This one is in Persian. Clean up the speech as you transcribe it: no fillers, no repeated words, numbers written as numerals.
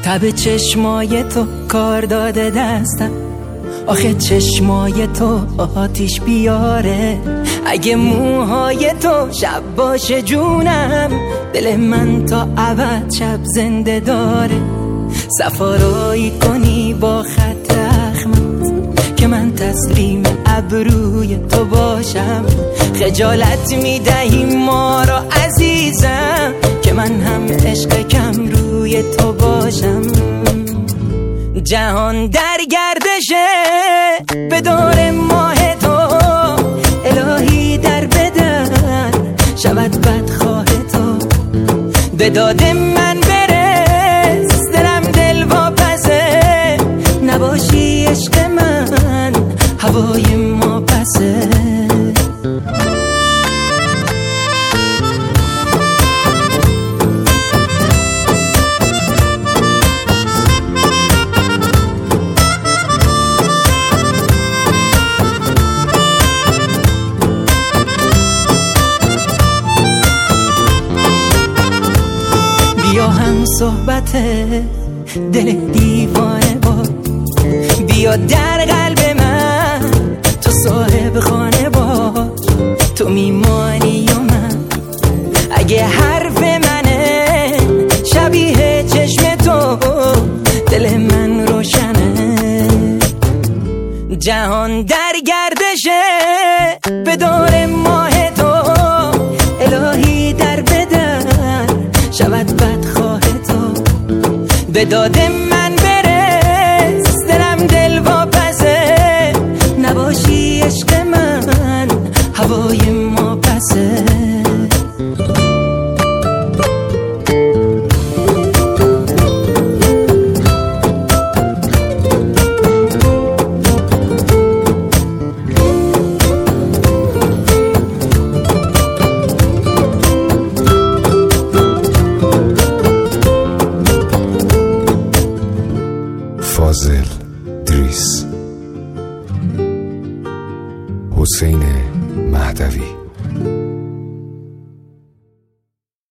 تب چشمای تو کار داده دستم، آخه چشمای تو آتیش بیاره. اگه موهای تو شب باشه جونم، دل من تا ابد شب زنده داره. سفارایی کنی با خط رحمت که من تسلیم ابروی تو باشم. خجالت میدهی ما را عزیزم که من هم عشق کم روی تو باشم. جهان در گردشه به دور ماه تو، الهی در بدر شود بدخواه تو. به داد من برس دلم دل واپسه، نباشی عشق من هوای ما پسه. بیا هم صحبت دل دیوانه با، بیا در قلب من تو صاحب خانه با. تو میمانی و من اگه حرف منه، شبیه چشم تو دل من روشنه. جهان در گردشه به دور ماه تو، الهی در بدر شود بدخواه تو. به داد من برس دلم دل واپسه، نباشی عشق من هوای ما پسه. فاضل دریس، حسین مهدوی.